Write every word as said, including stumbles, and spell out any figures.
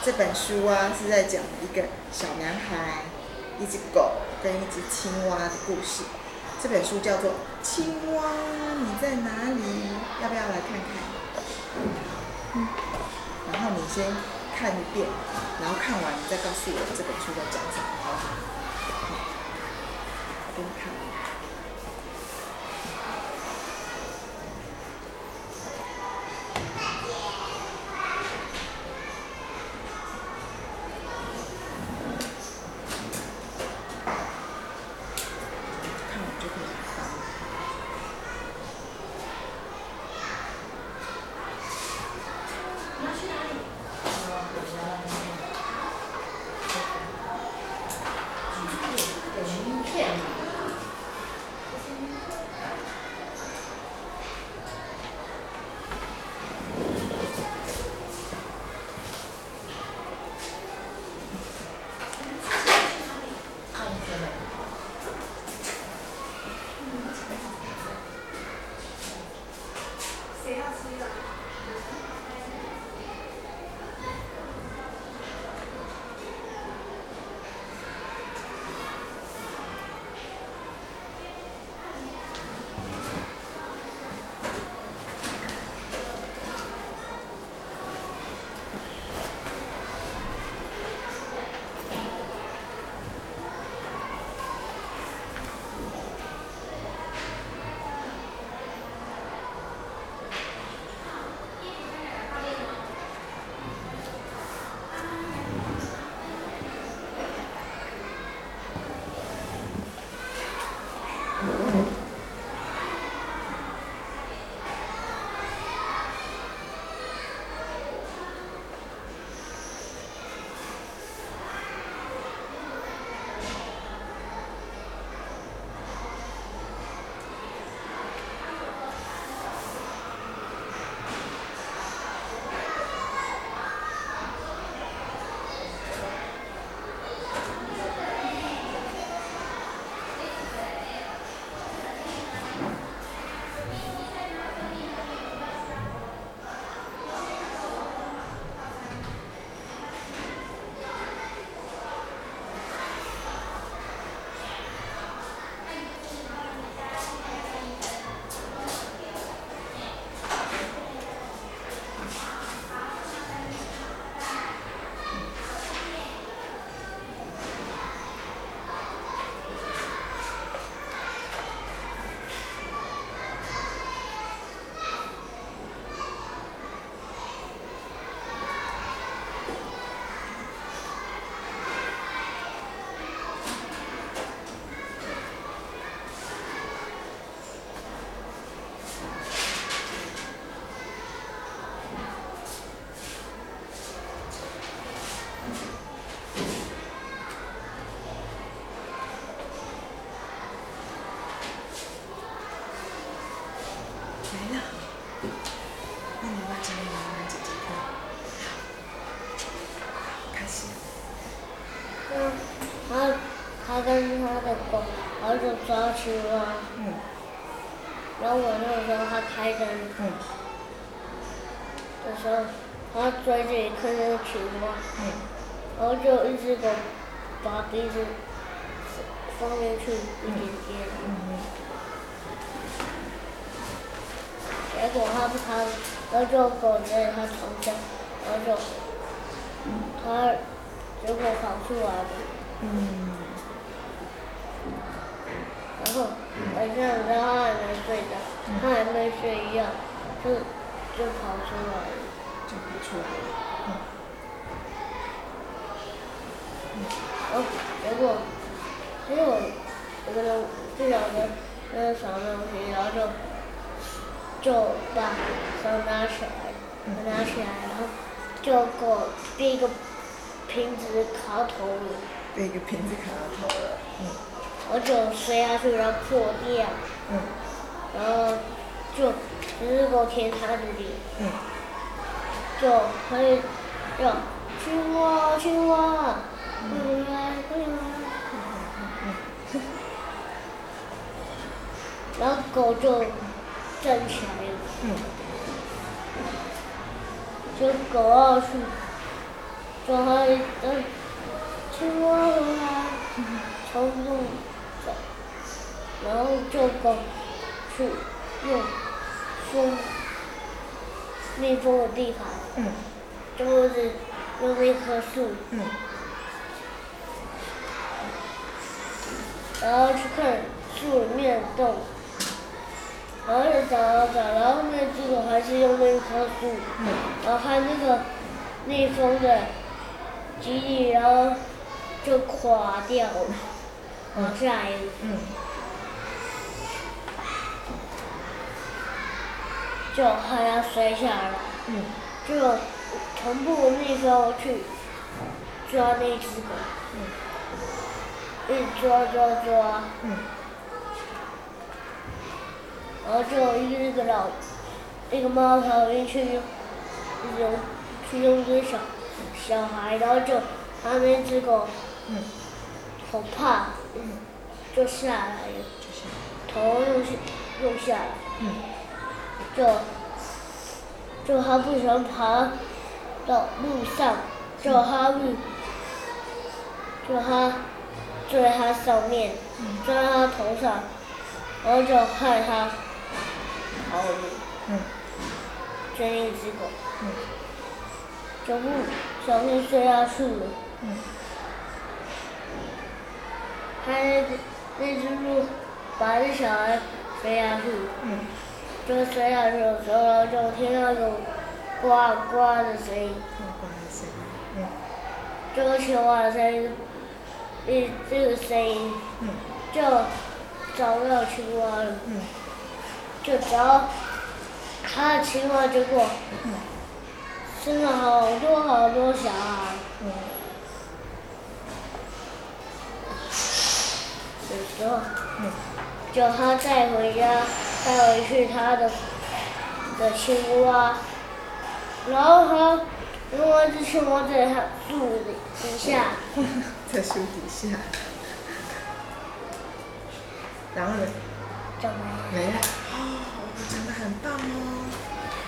这本书啊是在讲一个小男孩、一只狗跟一只青蛙的故事。这本书叫做《青蛙你在哪里》，要不要来看看？嗯，然后你先看一遍，然后看完你再告诉我这本书在讲什么，好不好？我给你看。来了，那你要不要讲给妈妈姐姐看？开始。 嗯，他他跟他的狗，然后就抓青蛙。 嗯。 然后我那个时候他开灯。 嗯。 的时候，他追着一看那个青蛙。 嗯。 然后就一只狗把鼻子放进去一点点。 嗯嗯。 结果他不他，然后就狗在他床上，然后就，他结果跑出来了。 嗯。 然后晚上他还没睡着，他还没睡一样，就就跑出来了。 就跑出来了。嗯。 然后结果，结果有个人不晓得那个什么东西，然后就。就把手拿起来，拿起来，然后就给我被一个瓶子卡头了。 被一个瓶子卡到头了。嗯。 我就摔下去，然后破掉。 嗯。 然后就只是给我填他的脸。 嗯。 就可以叫青蛙青蛙，快来快来。然后狗就站起来了。 嗯。 就狗要去就和一只青蛙和它从路走，然后就跑去用蜂蜜蜂的地盘， 嗯就是用那棵树， 嗯然后去看树里面的动物，然后就找找找，然后那只狗还是用那棵树， 嗯然后看那个蜜蜂的基地，然后就垮掉了，往下来， 嗯就害它摔下来， 嗯就全部蜜蜂去抓那只狗，一直抓抓抓， 嗯然后就一个老一个猫头鹰去用用去用这小小孩，然后就他那只狗嗯好怕， 嗯， 就下来了，头又下又下来， 嗯就就它不想爬到路上，就它不就它坐在它上面，坐在它头上，然后就害它跑路， 嗯追一只狗， 嗯就不小心摔下去了。 嗯它那只那只鹿把那小孩摔下去， 嗯就摔下去的时候，然后就听到有呱呱的声音， 呱呱的声音，嗯这个青蛙的声音，这这个声音嗯就找到青蛙了， 嗯就找它的青蛙，结果嗯生了好多好多小孩， 嗯有时候嗯就它带回家，带回去它的的青蛙，然后它另外一只青蛙在它树底底下， 在树底下，然后呢？ 怎么没了。哦，讲的很棒哦。